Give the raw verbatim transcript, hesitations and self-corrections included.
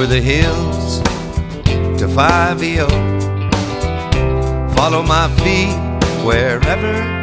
the hills to five E O. Follow my feet wherever